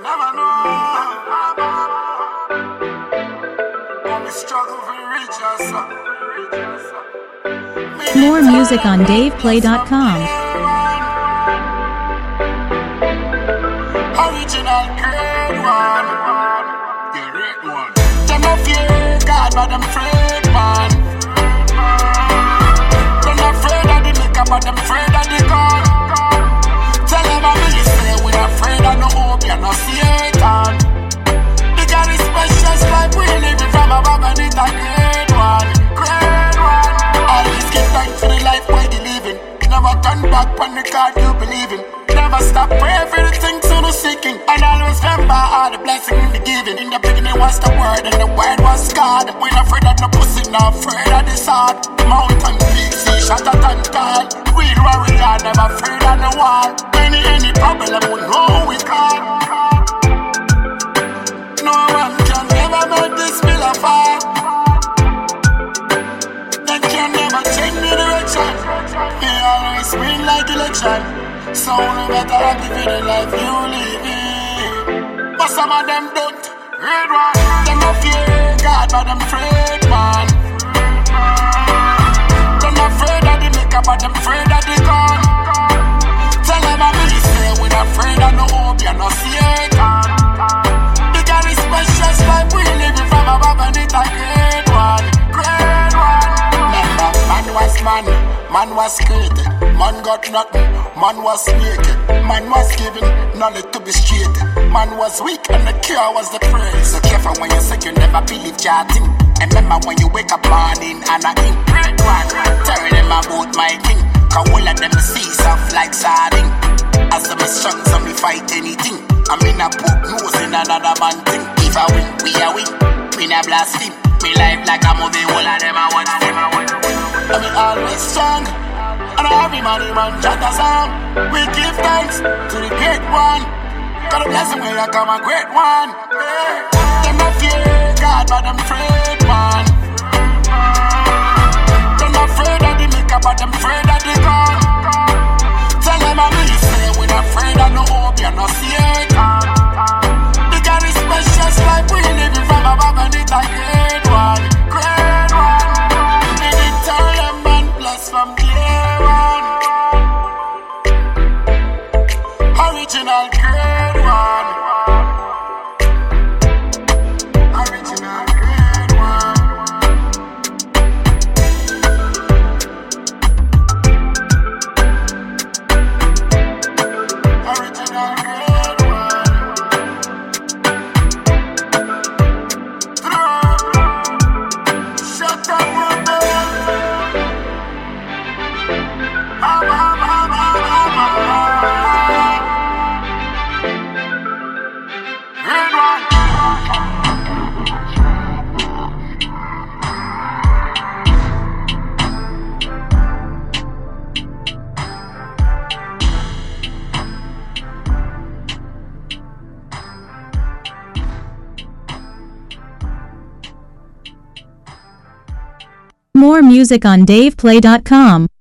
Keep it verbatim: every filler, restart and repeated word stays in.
never know. When we struggle for reach us. More music on dave play dot com. Original great one. Yeah, great one. Them no fear God, but them afraid, man. Them not afraid of the maker, but them afraid of the God. Tell them I'm really say we afraid of no hope, you're not Satan. The God is precious like we living from above and it's a great one. Great one. Always give thanks for the life where you living. Never turn back on the God you believe in. Never stop praying for the things you no seeking. And always remember all the blessing in the giving. In the beginning was the word and the word was God. We not afraid of no pussy, not afraid of the sword. Mountain peak, sea, shatter and tall. Real warrior, never afraid of no wall. Any, any problem we know we call. No one can ever make this feel a fire. They can never change the direction. They always win like election. So no better happy for the life you live in. But some of them don't. Red one. Them no fear God, but them afraid, man. Them not afraid of the maker, but them afraid of the God. Tell them I'm really say we not afraid of no hope, you're not Satan. The God is precious like we living from above and it's a great one. Great one. Remember, man was man, man was created. Man got nothing, man was naked. Man was given knowledge to be straight. Man was weak and the cure was the praise. So careful when you say you never believe charting. And remember when you wake up morning and I think great one. Tell them about my king. Cause all of them see soft like sardine. As them strong so me fight anything. I mean I put nose in another man thing. If I win, we a win. We not blaspheme. Me life like a movie, all of them I watch them. I mean always strong. And every money man chat a song. We give thanks to the great one. God bless him when I come a great one. Yeah. Them not fear God, but them afraid, man. Them not afraid of the maker, but them afraid of the God. Tell them I'm really say we not afraid of no hope, you're not Satan. The God is precious like we living from above and it's a great one. Great one. We did tell them man bless from day one. Original great one. Original great one. Original great one. Throw. Shut up, woman. Ah, ah, ah, ah, ah, ah. More music on dave play dot com.